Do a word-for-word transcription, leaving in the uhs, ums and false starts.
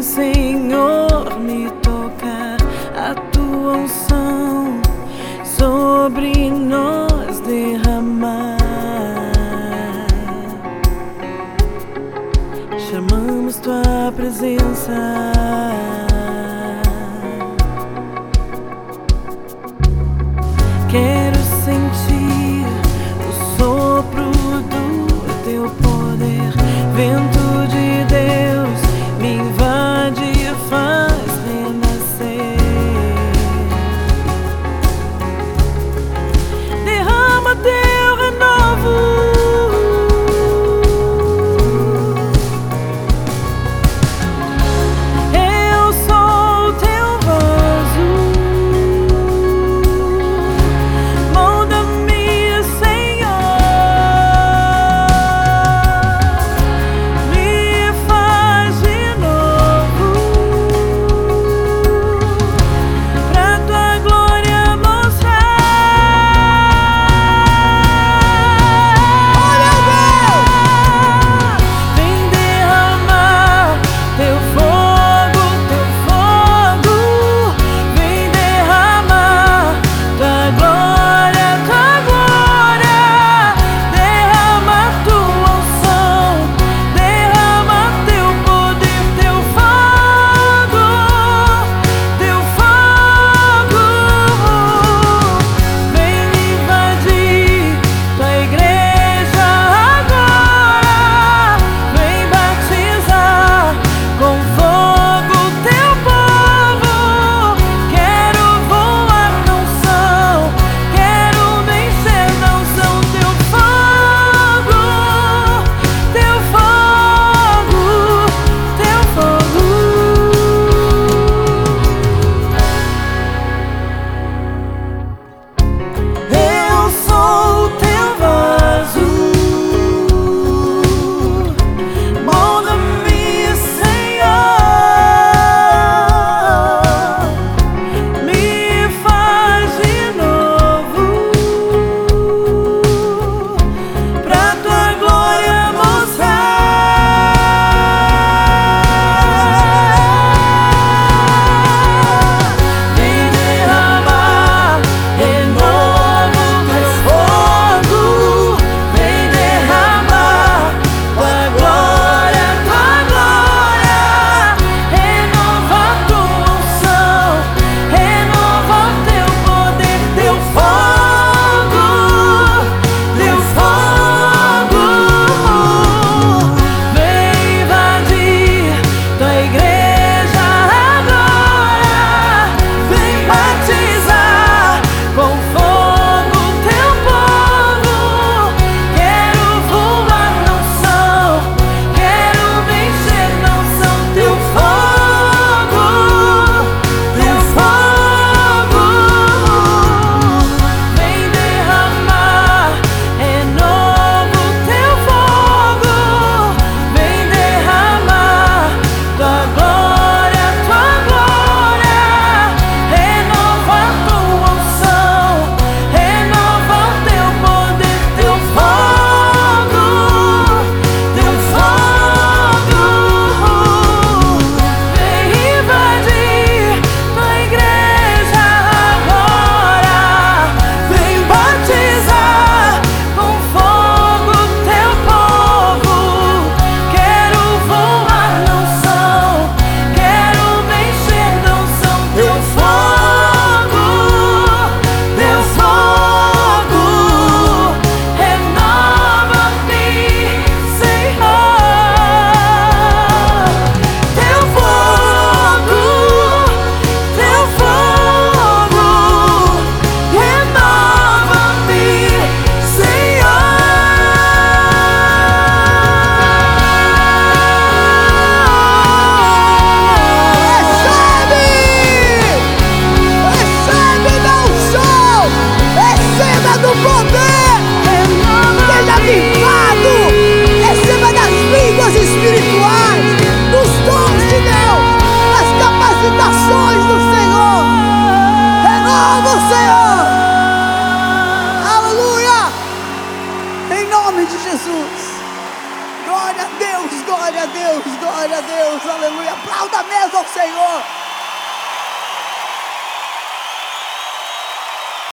Senhor, me tocar, a tua unção sobre nós derramar. Chamamos tua presença. Quero sentir o sopro do teu poder, vento de Deus me invade e faz renascer. Derrama teu renovo. Eu sou teu vaso, molda-me, Senhor, me faz de novo, pra tua glória mostrar. Vem derramar teu fogo, teu fogo, vem derramar tua glória, tua glória. Derrama tua unção, derrama teu poder, teu fogo, teu fogo. Vem invadir tua igreja agora, vem batizar com fogo teu povo. Quero voar na unção, quero vencer na unção. Teu fogo, teu fogo, teu fogo. Eu sou teu vaso, molda-me, Senhor, me faz de novo, pra tua glória mostrar. Vem derramar renovo, teu fogo, vem derramar tua glória, tua glória. Renova tua unção, renova teu poder, teu fogo, teu fogo. Vem invadir tua igreja agora, vem batizar com fogo teu povo. Quero voar na unção, quero vencer na unção. Teu fogo, teu fogo. Vem derramar renovo, teu fogo, vem derramar tua glória, tua glória. Renova tua unção, renova teu poder, teu fogo, teu fogo. Vem invadir tua igreja agora, vem batizar com fogo teu povo. Quero voar na unção, quero vencer na unção. Teu fogo, teu fogo, renova-me, Senhor. Teu fogo, teu fogo, renova-me, Senhor. Recebe da unção, receba do poder, seja avivado, receba das línguas espirituais, dos dons de Deus, das capacitações do Senhor. Renova o Senhor, aleluia, em nome de Jesus. Glória a Deus, glória Glória a Deus, glória a Deus, aleluia. Aplauda mesmo ao Senhor.